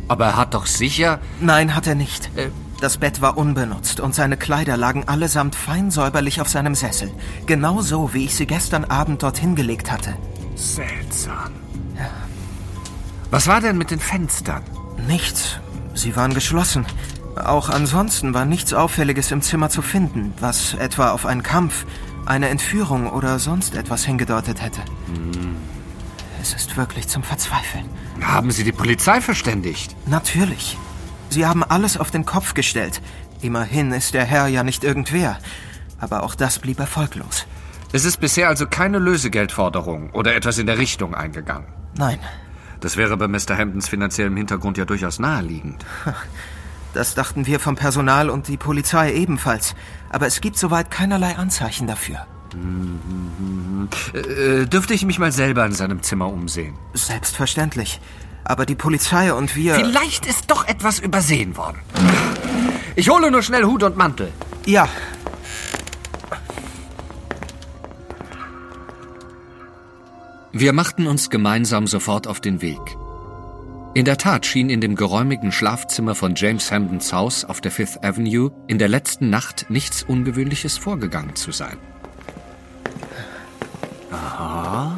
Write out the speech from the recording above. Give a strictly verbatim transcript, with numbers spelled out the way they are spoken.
Aber er hat doch sicher... Nein, hat er nicht. Äh, Das Bett war unbenutzt und seine Kleider lagen allesamt fein säuberlich auf seinem Sessel. Genau so, wie ich sie gestern Abend dorthin gelegt hatte. Seltsam. Ja. Was war denn mit den Fenstern? Nichts. Sie waren geschlossen. Auch ansonsten war nichts Auffälliges im Zimmer zu finden, was etwa auf einen Kampf, eine Entführung oder sonst etwas hingedeutet hätte. Hm. Es ist wirklich zum Verzweifeln. Haben Sie die Polizei verständigt? Natürlich. Sie haben alles auf den Kopf gestellt. Immerhin ist der Herr ja nicht irgendwer. Aber auch das blieb erfolglos. Es ist bisher also keine Lösegeldforderung oder etwas in der Richtung eingegangen? Nein. Das wäre bei Mister Hamptons finanziellem Hintergrund ja durchaus naheliegend. Das dachten wir vom Personal und die Polizei ebenfalls. Aber es gibt soweit keinerlei Anzeichen dafür. Mhm. Äh, dürfte ich mich mal selber in seinem Zimmer umsehen? Selbstverständlich. Aber die Polizei und wir... Vielleicht ist doch etwas übersehen worden. Ich hole nur schnell Hut und Mantel. Ja. Wir machten uns gemeinsam sofort auf den Weg. In der Tat schien in dem geräumigen Schlafzimmer von James Hamptons Haus auf der Fifth Avenue in der letzten Nacht nichts Ungewöhnliches vorgegangen zu sein. Aha.